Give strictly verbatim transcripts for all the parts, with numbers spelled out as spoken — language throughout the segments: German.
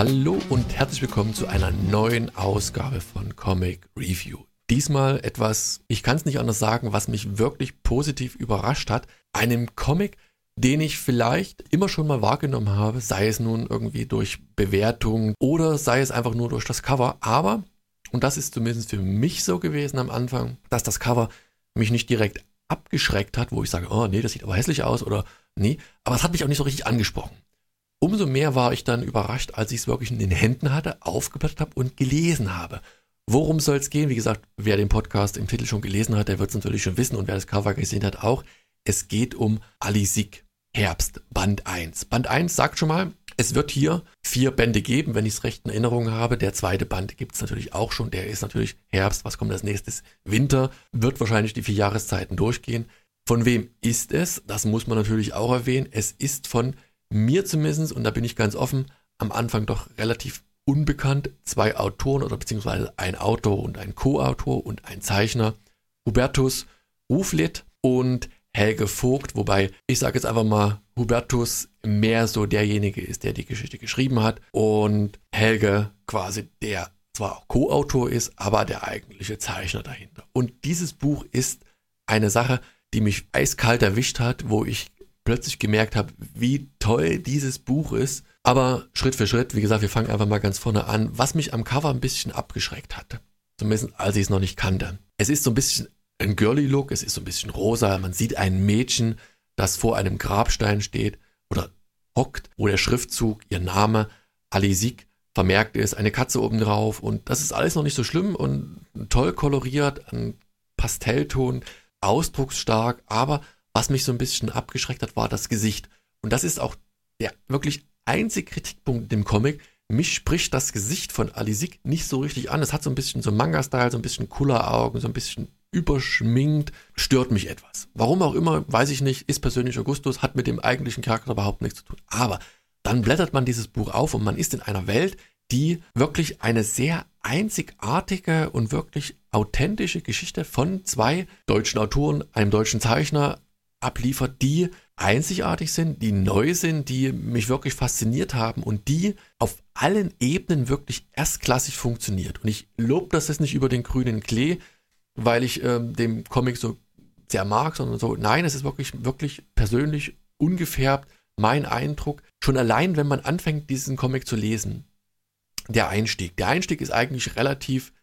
Hallo und herzlich willkommen zu einer neuen Ausgabe von Comic Review. Diesmal etwas, ich kann es nicht anders sagen, was mich wirklich positiv überrascht hat. Einem Comic, den ich vielleicht immer schon mal wahrgenommen habe, sei es nun irgendwie durch Bewertung oder sei es einfach nur durch das Cover. Aber, und das ist zumindest für mich so gewesen am Anfang, dass das Cover mich nicht direkt abgeschreckt hat, wo ich sage, oh nee, das sieht aber hässlich aus oder nee, aber es hat mich auch nicht so richtig angesprochen. Umso mehr war ich dann überrascht, als ich es wirklich in den Händen hatte, aufgeblättert habe und gelesen habe. Worum soll es gehen? Wie gesagt, wer den Podcast im Titel schon gelesen hat, der wird es natürlich schon wissen und wer das Cover gesehen hat auch. Es geht um Ali Sick, Herbst, Band eins. Band eins sagt schon mal, es wird hier vier Bände geben, wenn ich es recht in Erinnerung habe. Der zweite Band gibt es natürlich auch schon. Der ist natürlich Herbst. Was kommt als nächstes? Winter. Wird wahrscheinlich die vier Jahreszeiten durchgehen. Von wem ist es? Das muss man natürlich auch erwähnen. Es ist von mir zumindest, und da bin ich ganz offen, am Anfang doch relativ unbekannt. Zwei Autoren oder beziehungsweise ein Autor und ein Co-Autor und ein Zeichner. Hubertus Rufflet und Helge Vogt, wobei ich sage jetzt einfach mal, Hubertus mehr so derjenige ist, der die Geschichte geschrieben hat und Helge quasi der zwar auch Co-Autor ist, aber der eigentliche Zeichner dahinter. Und dieses Buch ist eine Sache, die mich eiskalt erwischt hat, wo ich plötzlich gemerkt habe, wie toll dieses Buch ist. Aber Schritt für Schritt, wie gesagt, wir fangen einfach mal ganz vorne an, was mich am Cover ein bisschen abgeschreckt hatte. Zumindest als ich es noch nicht kannte. Es ist so ein bisschen ein Girly-Look, es ist so ein bisschen rosa, man sieht ein Mädchen, das vor einem Grabstein steht oder hockt, wo der Schriftzug, ihr Name, Ali Sick, vermerkt ist, eine Katze oben drauf und das ist alles noch nicht so schlimm und toll koloriert, ein Pastellton, ausdrucksstark, aber was mich so ein bisschen abgeschreckt hat, war das Gesicht. Und das ist auch der wirklich einzige Kritikpunkt in dem Comic. Mich spricht das Gesicht von Ali Sick nicht so richtig an. Es hat so ein bisschen so Manga-Style, so ein bisschen Kulleraugen, so ein bisschen überschminkt, stört mich etwas. Warum auch immer, weiß ich nicht, ist persönlicher Gustus, hat mit dem eigentlichen Charakter überhaupt nichts zu tun. Aber dann blättert man dieses Buch auf und man ist in einer Welt, die wirklich eine sehr einzigartige und wirklich authentische Geschichte von zwei deutschen Autoren, einem deutschen Zeichner abliefert, die einzigartig sind, die neu sind, die mich wirklich fasziniert haben und die auf allen Ebenen wirklich erstklassig funktioniert. Und ich lobe das jetzt nicht über den grünen Klee, weil ich ähm, den Comic so sehr mag, sondern so, nein, es ist wirklich, wirklich persönlich ungefärbt mein Eindruck. Schon allein, wenn man anfängt, diesen Comic zu lesen, der Einstieg. Der Einstieg ist eigentlich relativ,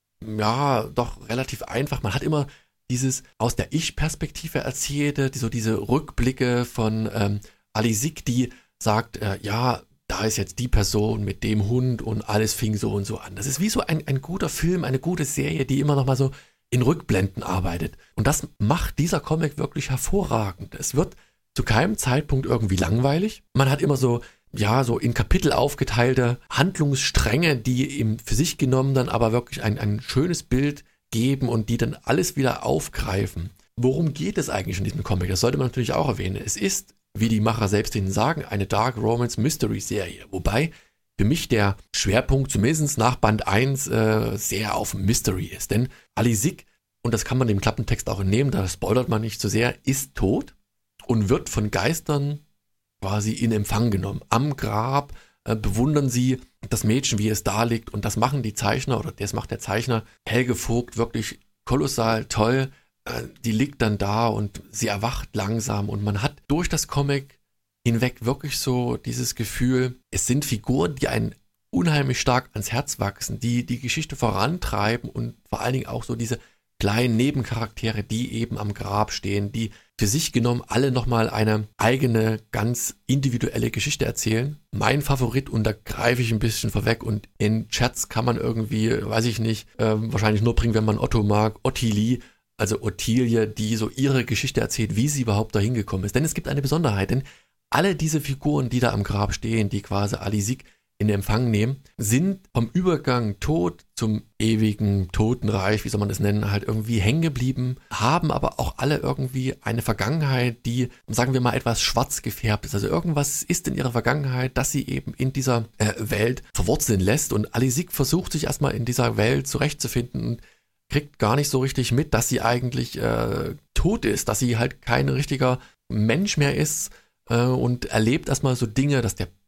ja, doch relativ einfach. Man hat immer dieses aus der Ich-Perspektive erzählte, die, so diese Rückblicke von ähm, Ali Sick, die sagt, äh, ja, da ist jetzt die Person mit dem Hund und alles fing so und so an. Das ist wie so ein, ein guter Film, eine gute Serie, die immer noch mal so in Rückblenden arbeitet. Und das macht dieser Comic wirklich hervorragend. Es wird zu keinem Zeitpunkt irgendwie langweilig. Man hat immer so, ja, so in Kapitel aufgeteilte Handlungsstränge, die eben für sich genommen dann aber wirklich ein, ein schönes Bild geben und die dann alles wieder aufgreifen. Worum geht es eigentlich in diesem Comic? Das sollte man natürlich auch erwähnen. Es ist, wie die Macher selbst ihnen sagen, eine Dark Romance Mystery Serie. Wobei für mich der Schwerpunkt zumindest nach Band eins äh, sehr auf Mystery ist. Denn Ali Sick, und das kann man dem Klappentext auch entnehmen, da spoilert man nicht zu sehr, ist tot und wird von Geistern quasi in Empfang genommen. Am Grab äh, bewundern sie das Mädchen, wie es da liegt. Und das machen die Zeichner, oder das macht der Zeichner Helge Vogt wirklich kolossal toll. Äh, die liegt dann da und sie erwacht langsam. Und man hat durch das Comic hinweg wirklich so dieses Gefühl, es sind Figuren, die einen unheimlich stark ans Herz wachsen, die die Geschichte vorantreiben und vor allen Dingen auch so diese kleinen Nebencharaktere, die eben am Grab stehen, die für sich genommen alle nochmal eine eigene, ganz individuelle Geschichte erzählen. Mein Favorit, und da greife ich ein bisschen vorweg und in Chats kann man irgendwie, weiß ich nicht, äh, wahrscheinlich nur bringen, wenn man Otto mag, Ottilie, also Ottilie, die so ihre Geschichte erzählt, wie sie überhaupt dahin gekommen ist. Denn es gibt eine Besonderheit, denn alle diese Figuren, die da am Grab stehen, die quasi Ali Sick in Empfang nehmen, sind vom Übergang Tod zum ewigen Totenreich, wie soll man das nennen, halt irgendwie hängen geblieben, haben aber auch alle irgendwie eine Vergangenheit, die, sagen wir mal, etwas schwarz gefärbt ist. Also irgendwas ist in ihrer Vergangenheit, das sie eben in dieser äh, Welt verwurzeln lässt. Und Ali Sick versucht sich erstmal in dieser Welt zurechtzufinden und kriegt gar nicht so richtig mit, dass sie eigentlich äh, tot ist, dass sie halt kein richtiger Mensch mehr ist, äh, und erlebt erstmal so Dinge, dass der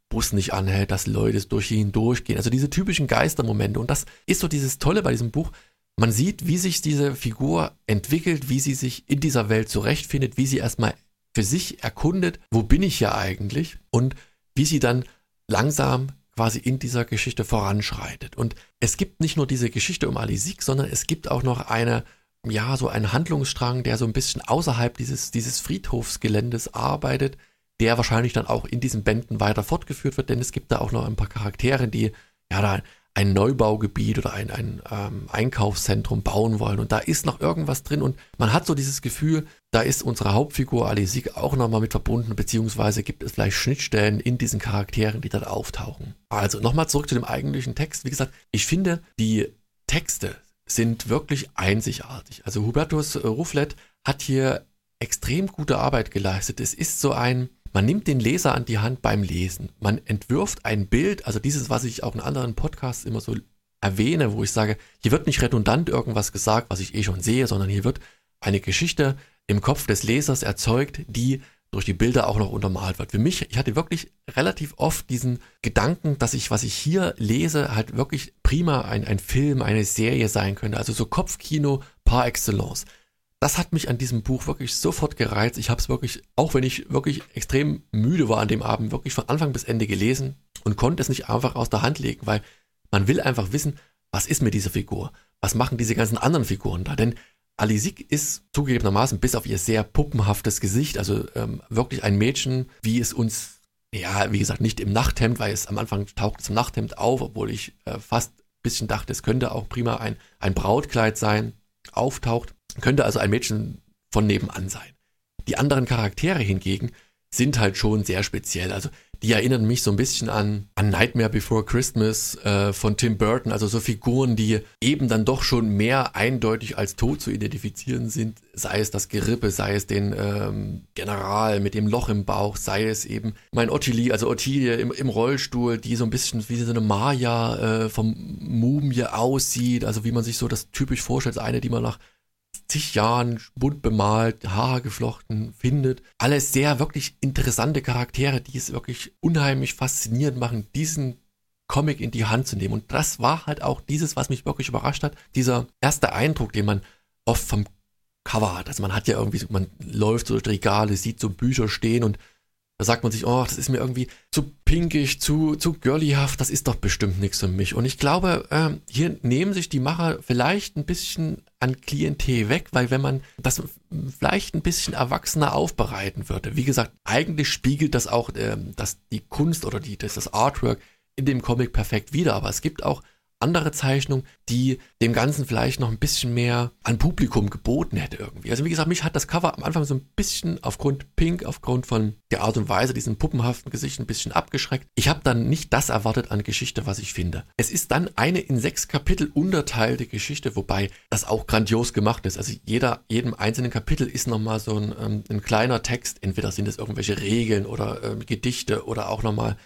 Bus nicht anhält, dass Leute durch ihn durchgehen. Also diese typischen Geistermomente. Und das ist so dieses Tolle bei diesem Buch. Man sieht, wie sich diese Figur entwickelt, wie sie sich in dieser Welt zurechtfindet, wie sie erstmal für sich erkundet, wo bin ich hier eigentlich und wie sie dann langsam quasi in dieser Geschichte voranschreitet. Und es gibt nicht nur diese Geschichte um Alizik, sondern es gibt auch noch eine, ja, so einen Handlungsstrang, der so ein bisschen außerhalb dieses, dieses Friedhofsgeländes arbeitet, der wahrscheinlich dann auch in diesen Bänden weiter fortgeführt wird, denn es gibt da auch noch ein paar Charaktere, die ja da ein Neubaugebiet oder ein, ein ähm, Einkaufszentrum bauen wollen und da ist noch irgendwas drin und man hat so dieses Gefühl, da ist unsere Hauptfigur Alizik auch nochmal mit verbunden, beziehungsweise gibt es vielleicht Schnittstellen in diesen Charakteren, die dort auftauchen. Also nochmal zurück zu dem eigentlichen Text. Wie gesagt, ich finde, die Texte sind wirklich einzigartig. Also Hubertus Rufflet hat hier extrem gute Arbeit geleistet. Es ist so ein, man nimmt den Leser an die Hand beim Lesen. Man entwirft ein Bild, also dieses, was ich auch in anderen Podcasts immer so erwähne, wo ich sage, hier wird nicht redundant irgendwas gesagt, was ich eh schon sehe, sondern hier wird eine Geschichte im Kopf des Lesers erzeugt, die durch die Bilder auch noch untermalt wird. Für mich, ich hatte wirklich relativ oft diesen Gedanken, dass ich, was ich hier lese, halt wirklich prima ein, ein Film, eine Serie sein könnte. Also so Kopfkino par excellence. Das hat mich an diesem Buch wirklich sofort gereizt. Ich habe es wirklich, auch wenn ich wirklich extrem müde war an dem Abend, wirklich von Anfang bis Ende gelesen und konnte es nicht einfach aus der Hand legen, weil man will einfach wissen, was ist mit dieser Figur? Was machen diese ganzen anderen Figuren da? Denn Alizik ist zugegebenermaßen bis auf ihr sehr puppenhaftes Gesicht, also ähm, wirklich ein Mädchen, wie es uns, ja, wie gesagt, nicht im Nachthemd, weil es am Anfang taucht es im Nachthemd auf, obwohl ich äh, fast ein bisschen dachte, es könnte auch prima ein, ein Brautkleid sein, auftaucht. Könnte also ein Mädchen von nebenan sein. Die anderen Charaktere hingegen sind halt schon sehr speziell. Also die erinnern mich so ein bisschen an, an Nightmare Before Christmas äh, von Tim Burton. Also so Figuren, die eben dann doch schon mehr eindeutig als tot zu identifizieren sind. Sei es das Gerippe, sei es den ähm, General mit dem Loch im Bauch, sei es eben mein Ottilie, also Ottilie im, im Rollstuhl, die so ein bisschen wie so eine Maya äh, vom Mumie aussieht. Also wie man sich so das typisch vorstellt, eine, die man nach zig Jahren bunt bemalt, Haare geflochten findet. Alles sehr wirklich interessante Charaktere, die es wirklich unheimlich faszinierend machen, diesen Comic in die Hand zu nehmen. Und das war halt auch dieses, was mich wirklich überrascht hat, dieser erste Eindruck, den man oft vom Cover hat. Also man hat ja irgendwie, man läuft so durch die Regale, sieht so Bücher stehen und da sagt man sich, oh, das ist mir irgendwie zu pinkig, zu, zu girlyhaft, das ist doch bestimmt nichts für mich. Und ich glaube, äh, hier nehmen sich die Macher vielleicht ein bisschen an Klientel weg, weil wenn man das vielleicht ein bisschen erwachsener aufbereiten würde, wie gesagt, eigentlich spiegelt das auch äh, das, die Kunst oder die, das, das Artwork in dem Comic perfekt wider, aber es gibt auch andere Zeichnung, die dem Ganzen vielleicht noch ein bisschen mehr an Publikum geboten hätte irgendwie. Also wie gesagt, mich hat das Cover am Anfang so ein bisschen aufgrund Pink, aufgrund von der Art und Weise, diesem puppenhaften Gesicht ein bisschen abgeschreckt. Ich habe dann nicht das erwartet an Geschichte, was ich finde. Es ist dann eine in sechs Kapitel unterteilte Geschichte, wobei das auch grandios gemacht ist. Also jeder, jedem einzelnen Kapitel ist nochmal so ein, ähm, ein kleiner Text. Entweder sind es irgendwelche Regeln oder ähm, Gedichte oder auch nochmal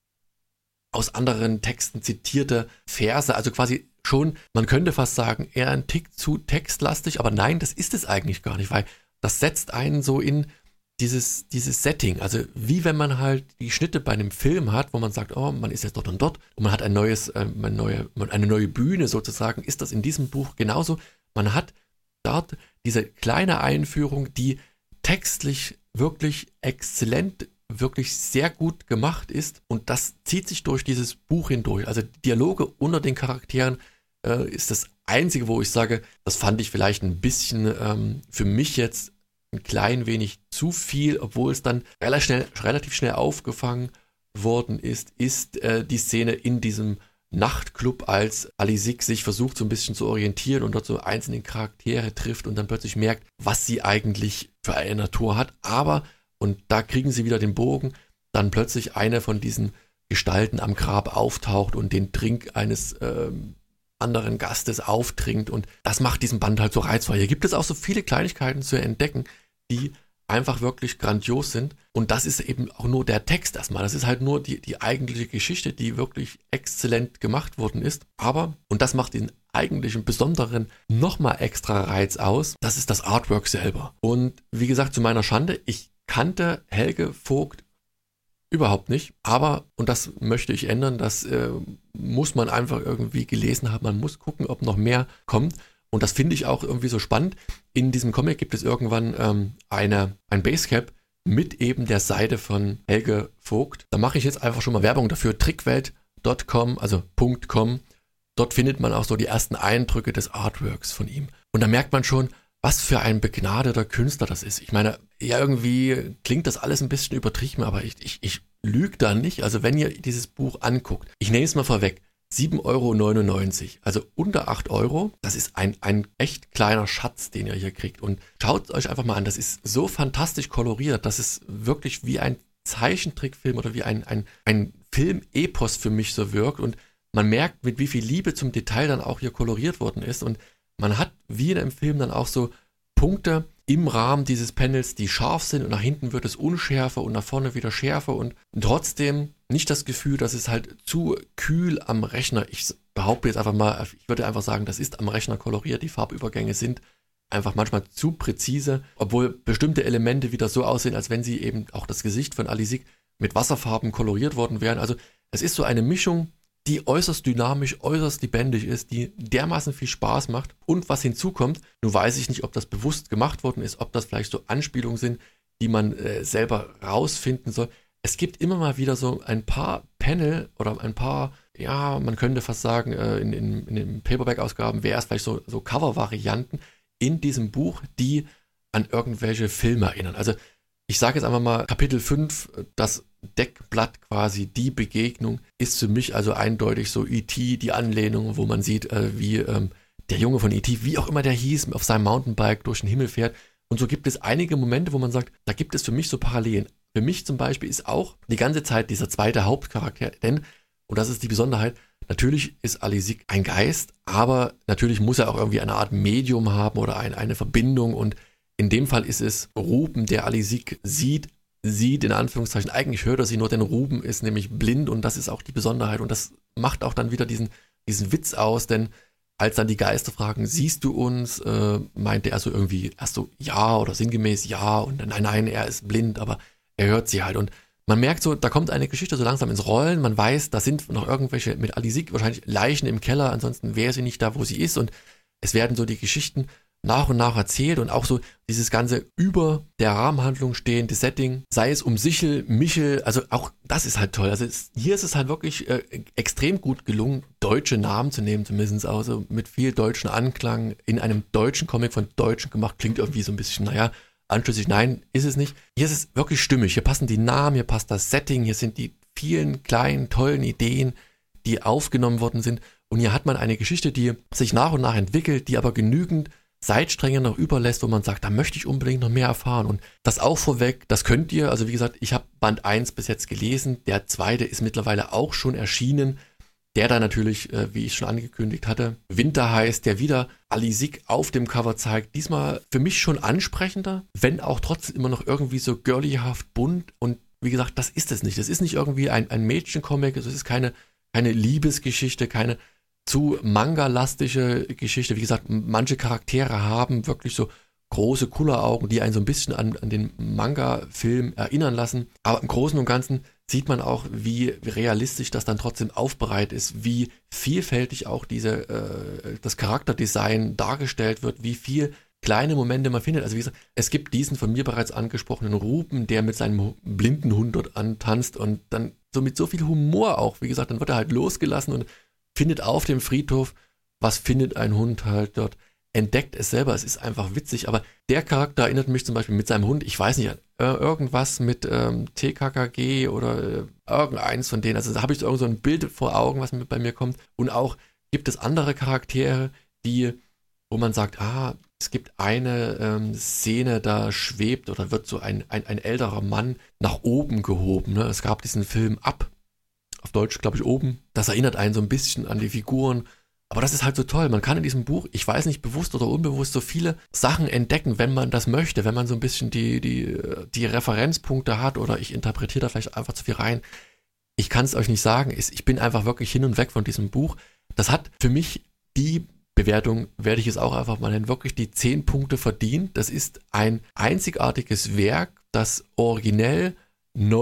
aus anderen Texten zitierte Verse, also quasi schon, man könnte fast sagen, eher ein Tick zu textlastig, aber nein, das ist es eigentlich gar nicht, weil das setzt einen so in dieses, dieses Setting, also wie wenn man halt die Schnitte bei einem Film hat, wo man sagt, oh, man ist jetzt dort und dort und man hat ein neues, äh, eine, neue, eine neue Bühne sozusagen, ist das in diesem Buch genauso. Man hat dort diese kleine Einführung, die textlich wirklich exzellent wirklich sehr gut gemacht ist und das zieht sich durch dieses Buch hindurch. Also Dialoge unter den Charakteren äh, ist das Einzige, wo ich sage, das fand ich vielleicht ein bisschen ähm, für mich jetzt ein klein wenig zu viel, obwohl es dann relativ schnell, relativ schnell aufgefangen worden ist, ist äh, die Szene in diesem Nachtclub, als Alizik sich versucht so ein bisschen zu orientieren und dort so einzelne Charaktere trifft und dann plötzlich merkt, was sie eigentlich für eine Natur hat, aber und da kriegen sie wieder den Bogen, dann plötzlich eine von diesen Gestalten am Grab auftaucht und den Trink eines ähm, anderen Gastes auftrinkt und das macht diesen Band halt so reizvoll. Hier gibt es auch so viele Kleinigkeiten zu entdecken, die einfach wirklich grandios sind und das ist eben auch nur der Text erstmal. Das ist halt nur die, die eigentliche Geschichte, die wirklich exzellent gemacht worden ist. Aber, und das macht den eigentlichen besonderen nochmal extra Reiz aus, das ist das Artwork selber. Und wie gesagt, zu meiner Schande, ich kannte Helge Vogt Überhaupt nicht. Aber, und das möchte ich ändern, das äh, muss man einfach irgendwie gelesen haben. Man muss gucken, ob noch mehr kommt. Und das finde ich auch irgendwie so spannend. In diesem Comic gibt es irgendwann ähm, eine, ein Basecap mit eben der Seite von Helge Vogt. Da mache ich jetzt einfach schon mal Werbung dafür. trickwelt Punkt com, also .com. Dort findet man auch so die ersten Eindrücke des Artworks von ihm. Und da merkt man schon, was für ein begnadeter Künstler das ist. Ich meine, ja, irgendwie klingt das alles ein bisschen übertrieben, aber ich, ich, ich lüge da nicht. Also wenn ihr dieses Buch anguckt, ich nehme es mal vorweg, sieben Euro neunundneunzig, also unter acht Euro, das ist ein, ein echt kleiner Schatz, den ihr hier kriegt. Und schaut euch einfach mal an, das ist so fantastisch koloriert, das ist wirklich wie ein Zeichentrickfilm oder wie ein, ein, ein Film-Epos für mich so wirkt. Und man merkt, mit wie viel Liebe zum Detail dann auch hier koloriert worden ist. Und man hat, wie in einem Film, dann auch so Punkte im Rahmen dieses Panels, die scharf sind und nach hinten wird es unschärfer und nach vorne wieder schärfer und trotzdem nicht das Gefühl, dass es halt zu kühl am Rechner, ich behaupte jetzt einfach mal, ich würde einfach sagen, das ist am Rechner koloriert, die Farbübergänge sind einfach manchmal zu präzise, obwohl bestimmte Elemente wieder so aussehen, als wenn sie eben auch das Gesicht von Alizig mit Wasserfarben koloriert worden wären. Also es ist so eine Mischung, die äußerst dynamisch, äußerst lebendig ist, die dermaßen viel Spaß macht. Und was hinzukommt, nun weiß ich nicht, ob das bewusst gemacht worden ist, ob das vielleicht so Anspielungen sind, die man äh, selber rausfinden soll. Es gibt immer mal wieder so ein paar Panel oder ein paar, ja, man könnte fast sagen, äh, in, in, in den Paperback-Ausgaben wäre es vielleicht so, so Cover-Varianten in diesem Buch, die an irgendwelche Filme erinnern. Also ich sage jetzt einfach mal, Kapitel fünf, das Deckblatt quasi, die Begegnung, ist für mich also eindeutig so E T, die Anlehnung, wo man sieht, äh, wie ähm, der Junge von E T, wie auch immer der hieß, auf seinem Mountainbike durch den Himmel fährt. Und so gibt es einige Momente, wo man sagt, da gibt es für mich so Parallelen. Für mich zum Beispiel ist auch die ganze Zeit dieser zweite Hauptcharakter, denn, und das ist die Besonderheit, natürlich ist Alizig ein Geist, aber natürlich muss er auch irgendwie eine Art Medium haben oder ein, eine Verbindung und in dem Fall ist es Ruben, der Alizig sieht, sieht in Anführungszeichen, eigentlich hört er sie nur, denn Ruben ist nämlich blind und das ist auch die Besonderheit und das macht auch dann wieder diesen, diesen Witz aus, denn als dann die Geister fragen, siehst du uns, äh, meinte er so irgendwie erst so ja oder sinngemäß ja und dann nein, nein, er ist blind, aber er hört sie halt und man merkt so, da kommt eine Geschichte so langsam ins Rollen, man weiß, da sind noch irgendwelche mit Alizig wahrscheinlich Leichen im Keller, ansonsten wäre sie nicht da, wo sie ist und es werden so die Geschichten nach und nach erzählt und auch so dieses ganze über der Rahmenhandlung stehende Setting, sei es um Sichel, Michel, also auch das ist halt toll. Also es, hier ist es halt wirklich äh, extrem gut gelungen, deutsche Namen zu nehmen, zumindest auch so mit viel deutschen Anklang in einem deutschen Comic von Deutschen gemacht, klingt irgendwie so ein bisschen, naja, anschließend, nein, ist es nicht. Hier ist es wirklich stimmig, hier passen die Namen, hier passt das Setting, hier sind die vielen kleinen, tollen Ideen, die aufgenommen worden sind und hier hat man eine Geschichte, die sich nach und nach entwickelt, die aber genügend Seitstränge noch überlässt, wo man sagt, da möchte ich unbedingt noch mehr erfahren. Und das auch vorweg, das könnt ihr, also wie gesagt, ich habe Band eins bis jetzt gelesen, der zweite ist mittlerweile auch schon erschienen, der da natürlich, äh, wie ich schon angekündigt hatte, Winter heißt, der wieder Alizig auf dem Cover zeigt. Diesmal für mich schon ansprechender, wenn auch trotzdem immer noch irgendwie so girlyhaft bunt. Und wie gesagt, das ist es nicht. Das ist nicht irgendwie ein, ein Mädchencomic, es ist keine, keine Liebesgeschichte, keine zu manga-lastige Geschichte. Wie gesagt, manche Charaktere haben wirklich so große Kulleraugen, die einen so ein bisschen an, an den Manga-Film erinnern lassen. Aber im Großen und Ganzen sieht man auch, wie realistisch das dann trotzdem aufbereitet ist, wie vielfältig auch diese äh, das Charakterdesign dargestellt wird, wie viel kleine Momente man findet. Also wie gesagt, es gibt diesen von mir bereits angesprochenen Ruben, der mit seinem blinden Hund dort antanzt und dann so mit so viel Humor auch, wie gesagt, dann wird er halt losgelassen und findet auf dem Friedhof, was findet ein Hund halt dort, entdeckt es selber, es ist einfach witzig, aber der Charakter erinnert mich zum Beispiel mit seinem Hund, ich weiß nicht, äh, irgendwas mit ähm, T K K G oder äh, irgendeins von denen, also da habe ich so irgend so ein Bild vor Augen, was mit bei mir kommt und auch gibt es andere Charaktere, die, wo man sagt, ah, es gibt eine ähm, Szene, da schwebt oder wird so ein, ein, ein älterer Mann nach oben gehoben, ne? Es gab diesen Film Up, auf Deutsch, glaube ich, oben. Das erinnert einen so ein bisschen an die Figuren. Aber das ist halt so toll. Man kann in diesem Buch, ich weiß nicht, bewusst oder unbewusst, so viele Sachen entdecken, wenn man das möchte, wenn man so ein bisschen die, die, die Referenzpunkte hat oder ich interpretiere da vielleicht einfach zu viel rein. Ich kann es euch nicht sagen. Ich bin einfach wirklich hin und weg von diesem Buch. Das hat für mich die Bewertung, werde ich es auch einfach mal nennen, wirklich die zehn Punkte verdient. Das ist ein einzigartiges Werk, das originell, neu,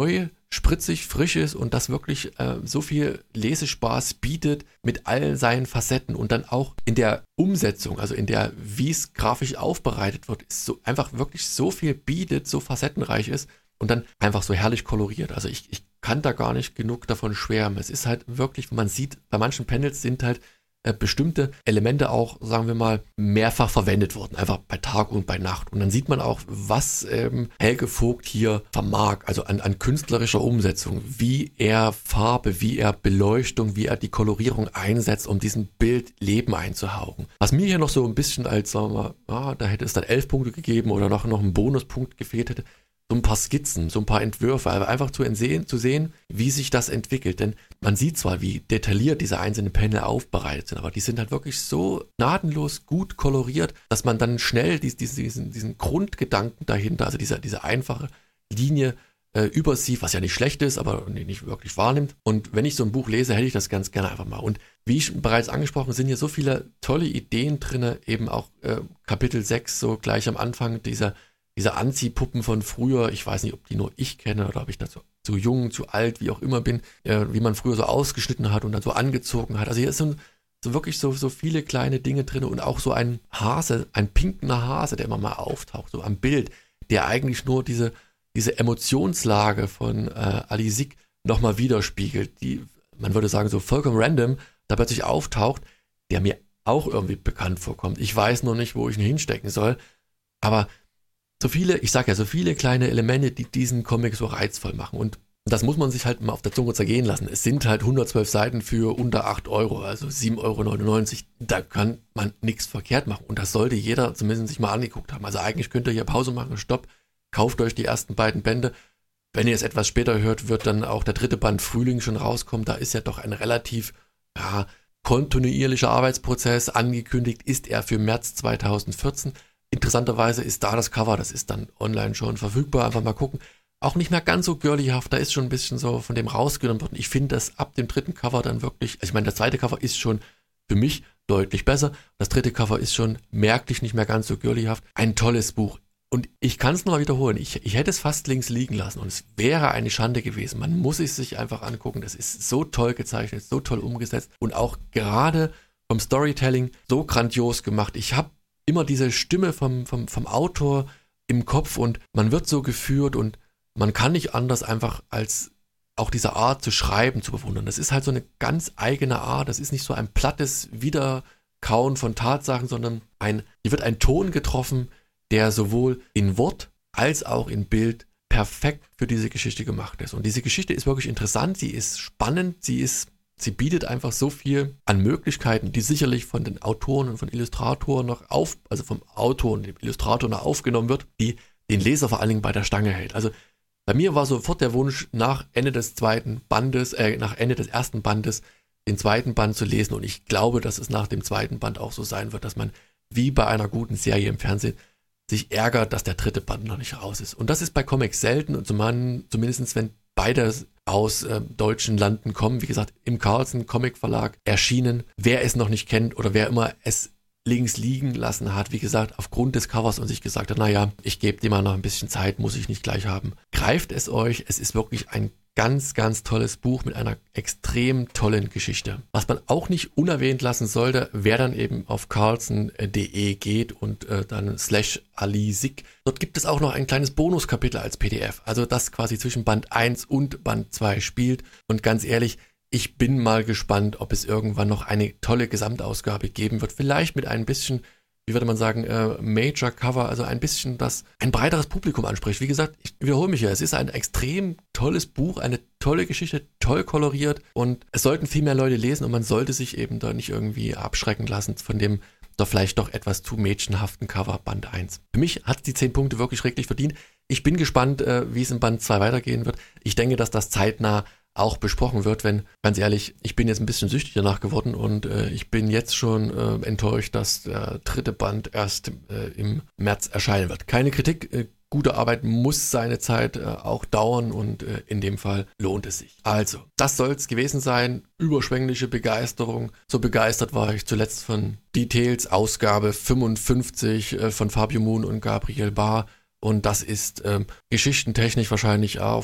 spritzig, frisch ist und das wirklich äh, so viel Lesespaß bietet mit all seinen Facetten und dann auch in der Umsetzung, also in der, wie es grafisch aufbereitet wird, ist so einfach wirklich so viel bietet, so facettenreich ist und dann einfach so herrlich koloriert. Also ich, ich kann da gar nicht genug davon schwärmen. Es ist halt wirklich, man sieht, bei manchen Panels sind halt äh, bestimmte Elemente auch, sagen wir mal, mehrfach verwendet worden, einfach bei Tag und bei Nacht. Und dann sieht man auch, was ähm, Helge Vogt hier vermag, also an, an künstlerischer Umsetzung, wie er Farbe, wie er Beleuchtung, wie er die Kolorierung einsetzt, um diesem Bild Leben einzuhauchen. Was mir hier noch so ein bisschen als, sagen wir mal, ah, da hätte es dann elf Punkte gegeben oder noch, noch einen Bonuspunkt gefehlt hätte, so ein paar Skizzen, so ein paar Entwürfe, aber einfach zu sehen, zu sehen, wie sich das entwickelt. Denn man sieht zwar, wie detailliert diese einzelnen Panel aufbereitet sind, aber die sind halt wirklich so gnadenlos gut koloriert, dass man dann schnell dies, diesen, diesen Grundgedanken dahinter, also diese, diese einfache Linie äh, übersieht, was ja nicht schlecht ist, aber nicht wirklich wahrnimmt. Und wenn ich so ein Buch lese, hätte ich das ganz gerne einfach mal. Und wie ich bereits angesprochen, sind hier so viele tolle Ideen drin, eben auch äh, Kapitel sechs, so gleich am Anfang dieser Diese Anziehpuppen von früher, ich weiß nicht, ob die nur ich kenne oder ob ich dazu zu jung, zu alt, wie auch immer bin, äh, wie man früher so ausgeschnitten hat und dann so angezogen hat. Also hier sind so wirklich so, so viele kleine Dinge drin und auch so ein Hase, ein pinkener Hase, der immer mal auftaucht, so am Bild, der eigentlich nur diese, diese Emotionslage von äh, Ali Sick nochmal widerspiegelt, die, man würde sagen, so vollkommen random, da plötzlich auftaucht, der mir auch irgendwie bekannt vorkommt. Ich weiß noch nicht, wo ich ihn hinstecken soll, aber so viele, ich sag ja, so viele kleine Elemente, die diesen Comic so reizvoll machen. Und das muss man sich halt mal auf der Zunge zergehen lassen. Es sind halt hundertzwölf Seiten für unter acht Euro, also sieben Euro neunundneunzig. Da kann man nichts verkehrt machen. Und das sollte jeder zumindest sich mal angeguckt haben. Also eigentlich könnt ihr hier Pause machen, Stopp, kauft euch die ersten beiden Bände. Wenn ihr es etwas später hört, wird dann auch der dritte Band Frühling schon rauskommen. Da ist ja doch ein relativ, ja, kontinuierlicher Arbeitsprozess angekündigt, ist er für März zweitausendvierzehn. Interessanterweise ist da das Cover, das ist dann online schon verfügbar, einfach mal gucken. Auch nicht mehr ganz so girlyhaft, da ist schon ein bisschen so von dem rausgenommen worden. Ich finde das ab dem dritten Cover dann wirklich, also ich meine, das zweite Cover ist schon für mich deutlich besser. Das dritte Cover ist schon merklich nicht mehr ganz so girlyhaft. Ein tolles Buch. Und ich kann es nochmal wiederholen, ich, ich hätte es fast links liegen lassen und es wäre eine Schande gewesen. Man muss es sich einfach angucken, das ist so toll gezeichnet, so toll umgesetzt und auch gerade vom Storytelling so grandios gemacht. Ich habe immer diese Stimme vom, vom, vom Autor im Kopf und man wird so geführt und man kann nicht anders einfach als auch diese Art zu schreiben zu bewundern. Das ist halt so eine ganz eigene Art, das ist nicht so ein plattes Wiederkauen von Tatsachen, sondern ein, hier wird ein Ton getroffen, der sowohl in Wort als auch in Bild perfekt für diese Geschichte gemacht ist. Und diese Geschichte ist wirklich interessant, sie ist spannend, sie ist Sie bietet einfach so viel an Möglichkeiten, die sicherlich von den Autoren und von Illustratoren noch auf, also vom Autor und dem Illustrator noch aufgenommen wird, die den Leser vor allen Dingen bei der Stange hält. Also bei mir war sofort der Wunsch, nach Ende des zweiten Bandes, äh, nach Ende des ersten Bandes den zweiten Band zu lesen. Und ich glaube, dass es nach dem zweiten Band auch so sein wird, dass man wie bei einer guten Serie im Fernsehen sich ärgert, dass der dritte Band noch nicht raus ist. Und das ist bei Comics selten und zumindest wenn beide aus äh, deutschen Landen kommen, wie gesagt, im Carlsen Comic Verlag erschienen. Wer es noch nicht kennt oder wer immer es links liegen lassen hat, wie gesagt, aufgrund des Covers und sich gesagt hat, naja, ich gebe dem mal noch ein bisschen Zeit, muss ich nicht gleich haben. Greift es euch, es ist wirklich ein ganz, ganz tolles Buch mit einer extrem tollen Geschichte. Was man auch nicht unerwähnt lassen sollte, wer dann eben auf carlsen punkt de geht und äh, dann slash Ali Sick. Dort gibt es auch noch ein kleines Bonuskapitel als P D F, also das quasi zwischen Band eins und Band zwei spielt. Und ganz ehrlich, ich bin mal gespannt, ob es irgendwann noch eine tolle Gesamtausgabe geben wird. Vielleicht mit ein bisschen, wie würde man sagen, äh, Major Cover, also ein bisschen, das ein breiteres Publikum anspricht. Wie gesagt, ich wiederhole mich ja, es ist ein extrem tolles Buch, eine tolle Geschichte, toll koloriert und es sollten viel mehr Leute lesen und man sollte sich eben da nicht irgendwie abschrecken lassen von dem doch vielleicht doch etwas zu mädchenhaften Cover Band eins. Für mich hat es die zehn Punkte wirklich richtig verdient. Ich bin gespannt, äh, wie es in Band zwei weitergehen wird. Ich denke, dass das zeitnah auch besprochen wird, wenn, ganz ehrlich, ich bin jetzt ein bisschen süchtig danach geworden und äh, ich bin jetzt schon äh, enttäuscht, dass der dritte Band erst äh, im März erscheinen wird. Keine Kritik, äh, gute Arbeit muss seine Zeit äh, auch dauern und äh, in dem Fall lohnt es sich. Also, das soll es gewesen sein. Überschwängliche Begeisterung. So begeistert war ich zuletzt von Details, Ausgabe fünfundfünfzig äh, von Fabio Moon und Gabriel Bá und das ist äh, geschichtentechnisch wahrscheinlich auf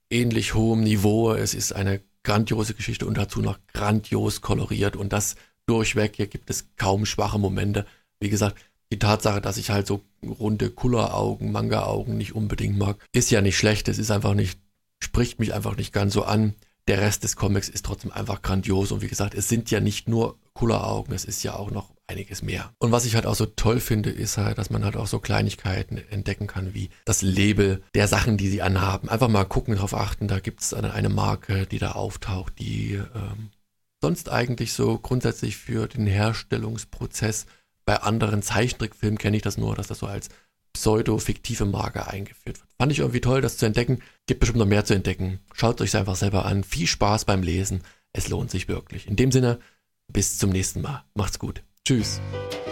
ähnlich hohem Niveau. Es ist eine grandiose Geschichte und dazu noch grandios koloriert und das durchweg. Hier gibt es kaum schwache Momente. Wie gesagt, die Tatsache, dass ich halt so runde Kulleraugen, Manga-Augen nicht unbedingt mag, ist ja nicht schlecht. Es ist einfach nicht, spricht mich einfach nicht ganz so an. Der Rest des Comics ist trotzdem einfach grandios und wie gesagt, es sind ja nicht nur Kulleraugen, es ist ja auch noch einiges mehr. Und was ich halt auch so toll finde, ist halt, dass man halt auch so Kleinigkeiten entdecken kann, wie das Label der Sachen, die sie anhaben. Einfach mal gucken, darauf achten, da gibt es eine, eine Marke, die da auftaucht, die ähm, sonst eigentlich so grundsätzlich für den Herstellungsprozess bei anderen Zeichentrickfilmen kenne ich das nur, dass das so als pseudo-fiktive Marke eingeführt wird. Fand ich irgendwie toll, das zu entdecken. Gibt bestimmt noch mehr zu entdecken. Schaut euch einfach selber an. Viel Spaß beim Lesen. Es lohnt sich wirklich. In dem Sinne, bis zum nächsten Mal. Macht's gut. Tschüss.